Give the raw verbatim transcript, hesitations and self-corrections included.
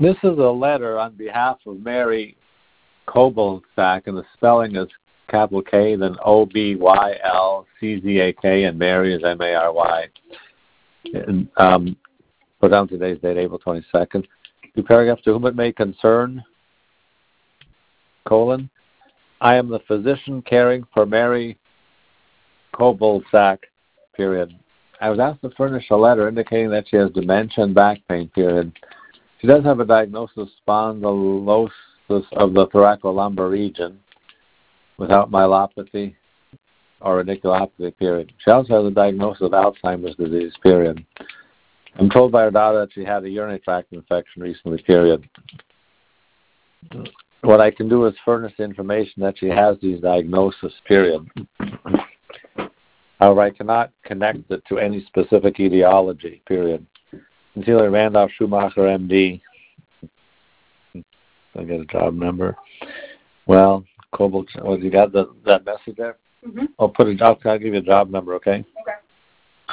This is a letter on behalf of Mary Kobolczak, and the spelling is capital K, then O B Y L C Z A K, and Mary is M A R Y. And, um, put down today's date, April twenty-second. Two paragraphs. To whom it may concern, colon, I am the physician caring for Mary Kobolczak, period. I was asked to furnish a letter indicating that she has dementia and back pain, period. She does have a diagnosis of spondylosis of the thoracolumbar region without myelopathy or radiculopathy, period. She also has a diagnosis of Alzheimer's disease, period. I'm told by her daughter that she had a urinary tract infection recently, period. What I can do is furnish the information that she has these diagnoses, period. However, I cannot connect it to any specific etiology, period. Sincerely, Randolph Schumacher, M D. I get a job number. Well, Cobalt, well, you got the, that message there? Mm-hmm. I'll put it. I'll, I'll give you a job number, okay?